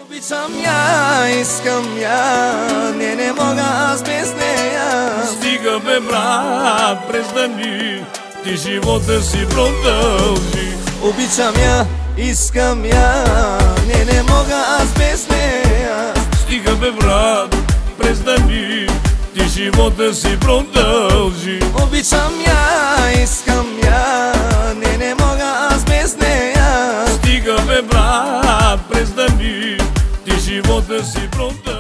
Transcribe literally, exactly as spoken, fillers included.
Обичам я, искам я, не, не мога аз без нея. Стига бе, брат, престани, ти живота си продължи. Обичам я, искам я, не, не мога аз без нея. Стига бе, брат, престани, ти живота си продължи. Обичам я, искам я, не, не мога аз без нея. Стига бе, брат, престани, ти живота си продължи.